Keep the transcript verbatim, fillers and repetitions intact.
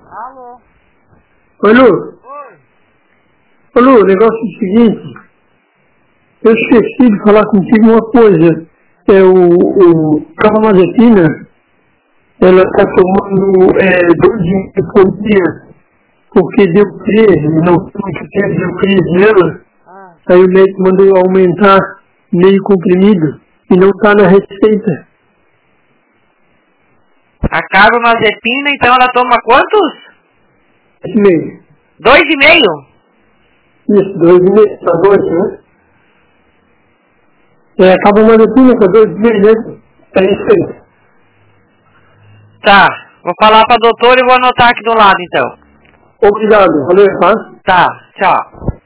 Alô? Oi, Lu. Oi. Ô, Lu, o negócio é o seguinte. Eu esqueci de falar contigo uma coisa. É o, o carbamazepina, ela está tomando é, dois dias por dia, porque deu crise, não foi muito tempo, deu crise nela. Ah. Aí o médico mandou aumentar meio comprimido e não está na receita. A carbamazepina, então ela toma quantos? Esse meio. Dois e meio? Isso, dois e meio, tá dois, né? É, carbamazepina para dois e meio, né? É isso aí. Tá. Vou falar pra doutora e vou anotar aqui do lado, então. Obrigado, valeu, tá? Tá. Tchau.